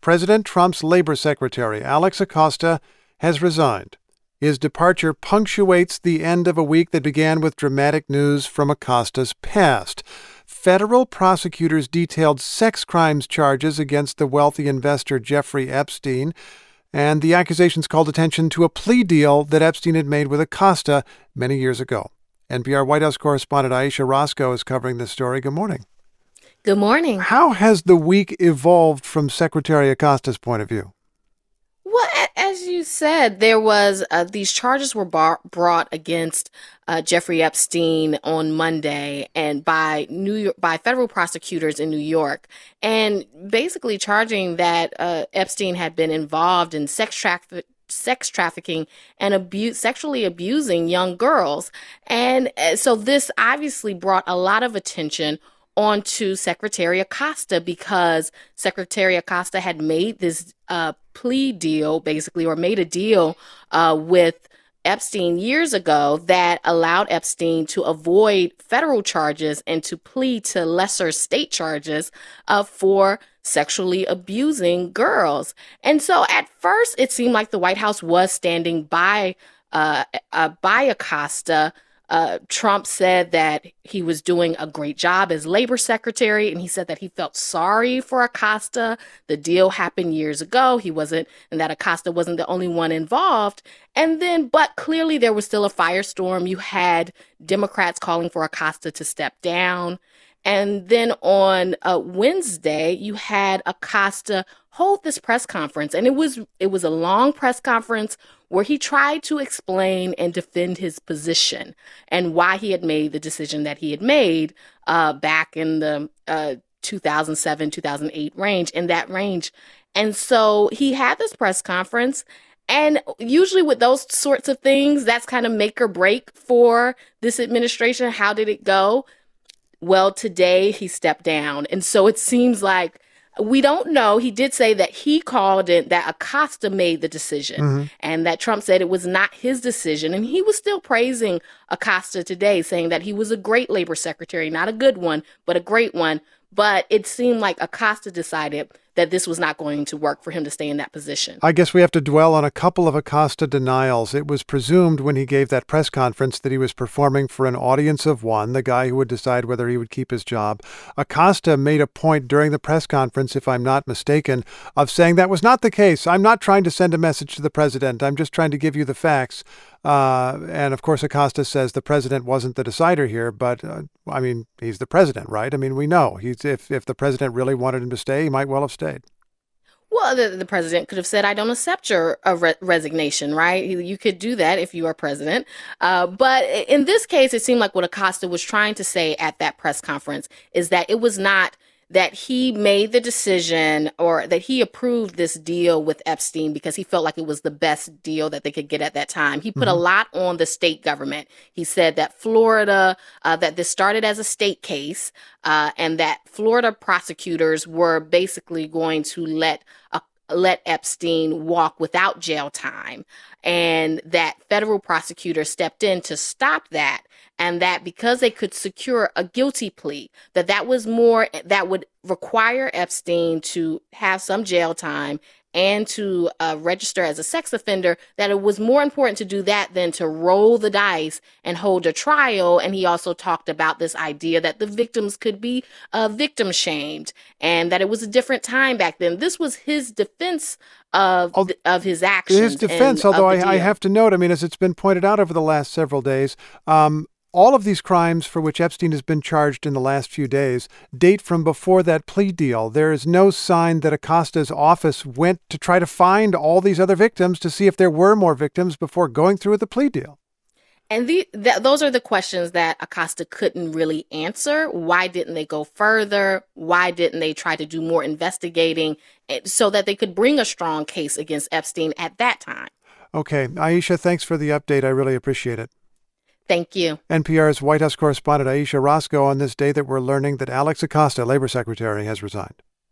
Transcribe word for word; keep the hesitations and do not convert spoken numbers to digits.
President Trump's labor secretary, Alex Acosta, has resigned. His departure punctuates the end of a week that began with dramatic news from Acosta's past. Federal prosecutors detailed sex crimes charges against the wealthy investor Jeffrey Epstein, and the accusations called attention to a plea deal that Epstein had made with Acosta many years ago. N P R White House correspondent Ayesha Rascoe is covering this story. Good morning. Good morning. How has the week evolved from Secretary Acosta's point of view? Well, as you said, there was uh, these charges were bar- brought against uh, Jeffrey Epstein on Monday, and by New York, by federal prosecutors in New York, and basically charging that uh, Epstein had been involved in sex trafficking. sex trafficking and abuse, sexually abusing young girls. And so this obviously brought a lot of attention onto Secretary Acosta, because Secretary Acosta had made this uh, plea deal, basically, or made a deal uh, with Epstein years ago that allowed Epstein to avoid federal charges and to plead to lesser state charges uh, for sexually abusing girls. And so at first, it seemed like the White House was standing by uh, uh, by Acosta. Uh, Trump said that he was doing a great job as labor secretary, and he said that he felt sorry for Acosta. The deal happened years ago. He wasn't, and that Acosta wasn't the only one involved. And then, but clearly there was still a firestorm. You had Democrats calling for Acosta to step down. And then on uh, Wednesday, you had Acosta hold this press conference, and it was it was a long press conference where he tried to explain and defend his position and why he had made the decision that he had made uh, back in the uh, two thousand seven, two thousand eight range, in that range. And so he had this press conference. And usually with those sorts of things, that's kind of make or break for this administration. How did it go? Well, today he stepped down. And so it seems like we don't know. He did say that he called it, that Acosta made the decision, mm-hmm. and that Trump said it was not his decision. And he was still praising Acosta today, saying that he was a great labor secretary, not a good one, but a great one. But it seemed like Acosta decided that this was not going to work for him to stay in that position. I guess we have to dwell on a couple of Acosta denials. It was presumed when he gave that press conference that he was performing for an audience of one, the guy who would decide whether he would keep his job. Acosta made a point during the press conference, if I'm not mistaken, of saying that was not the case. I'm not trying to send a message to the president. I'm just trying to give you the facts. Uh, and of course, Acosta says the president wasn't the decider here, but uh, I mean, he's the president, right? I mean, we know he's if, if the president really wanted him to stay, he might well have stayed. Well, the, the president could have said, I don't accept your uh, re- resignation, right? You could do that if you are president. Uh, but in this case, it seemed like what Acosta was trying to say at that press conference is that it was not that he made the decision or that he approved this deal with Epstein because he felt like it was the best deal that they could get at that time. He put mm-hmm. a lot on the state government. He said that Florida, uh, that this started as a state case, uh, and that Florida prosecutors were basically going to let a let Epstein walk without jail time, and that federal prosecutors stepped in to stop that, and that because they could secure a guilty plea, that that was more, that would require Epstein to have some jail time and to uh, register as a sex offender, that it was more important to do that than to roll the dice and hold a trial. And he also talked about this idea that the victims could be uh, victim shamed, and that it was a different time back then. This was his defense of Al- of his actions. His defense, although I, I have to note, I mean, as it's been pointed out over the last several days, um, all of these crimes for which Epstein has been charged in the last few days date from before that plea deal. There is no sign that Acosta's office went to try to find all these other victims to see if there were more victims before going through with the plea deal. And the, th- those are the questions that Acosta couldn't really answer. Why didn't they go further? Why didn't they try to do more investigating so that they could bring a strong case against Epstein at that time? Okay. Ayesha, thanks for the update. I really appreciate it. Thank you. N P R's White House correspondent Ayesha Rascoe on this day that we're learning that Alex Acosta, Labor Secretary, has resigned.